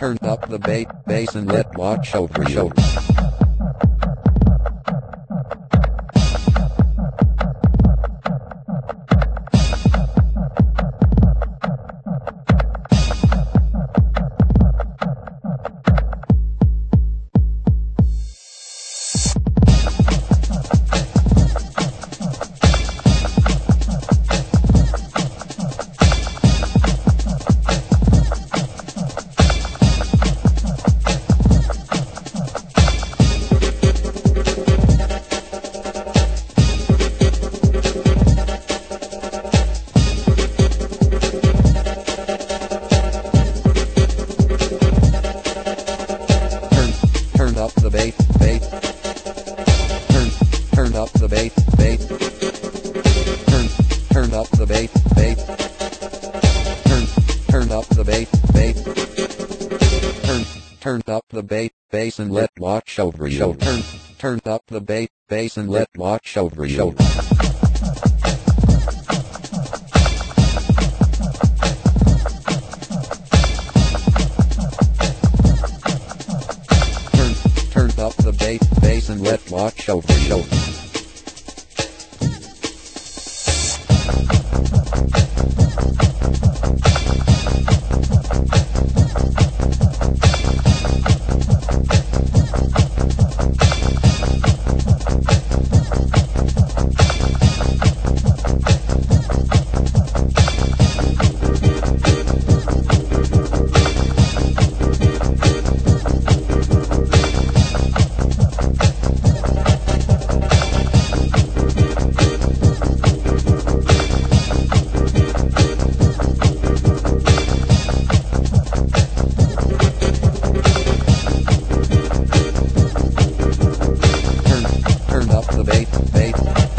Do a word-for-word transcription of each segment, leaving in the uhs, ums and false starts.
turn up the ba bass and let watch over you. Turn up the bass, bass. Turn, turn up the bass, bass. Turn, turn up the bass, bass. Turn, turn up the bass, bass. Turn, turn up the bass, bass and let watch over you. Turn, turn up the bass, bass and let watch over you. Turn up the bass, bass and let watch over you. Turn up the bass, bass.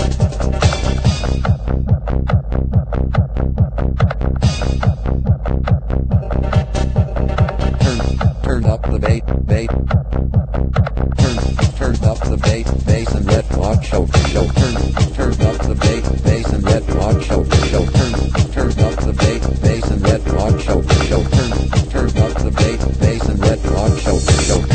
Turn, turn up the bass, bass. Turn, turn up the bass, bass and let watch over you. Turn, turn up the bass, bass and let watch over you. Turn, turn up the bass, bass and let watch over you. Turn, turn up the bass, bass and let watch over you.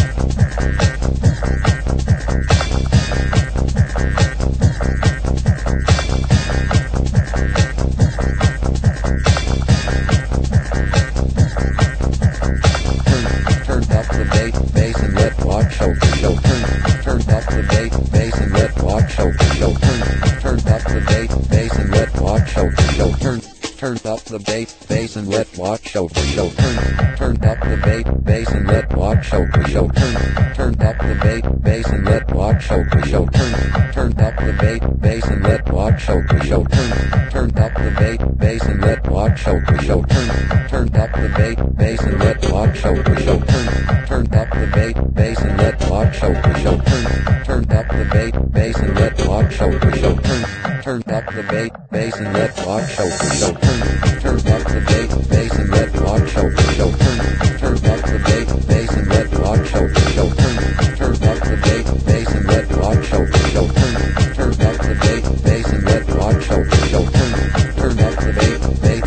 Turn up the bass, bass and let watch over you. Turn, turn up the bass, bass and let watch over you. Turn, turn up the bass, bass and let watch over you. Turn, turn up the bass, bass and let watch over you. Turn, turn up the bass, bass and let watch over you. Turn, turn up the bass, bass and let watch over you. Turn, turn up the bass, bass and let watch over you. Turn, turn up the bass, bass and let watch over you. Turn, turn up the bass, bass and let watch over you. Turn, turn up the bass, bass and let watch over you. Turn, turn up the bass, bass and let watch over you. Turn, turn up the bass, bass and let watch over you. Turn, turn up the bass, bass and let watch over you. Turn, turn up the bass, bass and let watch over you. Turn, turn up the bass, bass and let watch over you. Turn, turn up the bass, bass and let watch over you. Turn, turn up the bass, bass.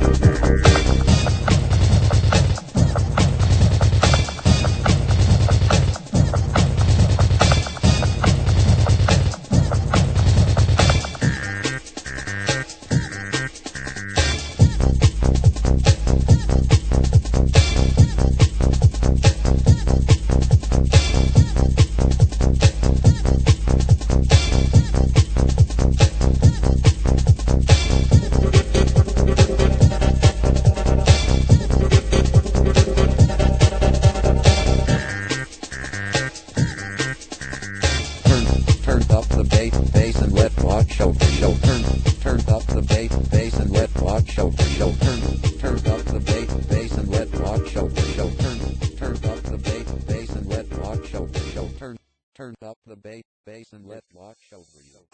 Turn up the bass, bass and let watch over you. Turn, turn up the bass, bass and let watch over you. Turn, turn up the bass, bass and let watch over you. Turn, turn up the bass, bass and let watch over you. Turn, turn up the bass, bass and let watch over you.